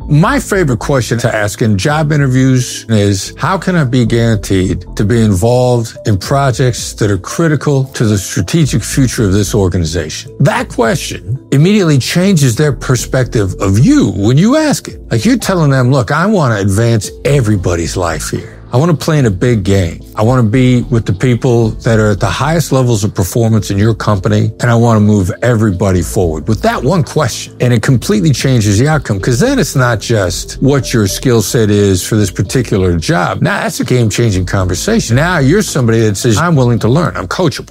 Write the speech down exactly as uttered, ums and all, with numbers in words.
My favorite question to ask in job interviews is, how can I be guaranteed to be involved in projects that are critical to the strategic future of this organization? That question immediately changes their perspective of you when you ask it. Like, you're telling them, look, I want to advance everybody's life here. I want to play in a big game. I want to be with the people that are at the highest levels of performance in your company, and I want to move everybody forward with that one question. And it completely changes the outcome, because then it's not just what your skill set is for this particular job. Now, that's a game-changing conversation. Now you're somebody that says, I'm willing to learn. I'm coachable.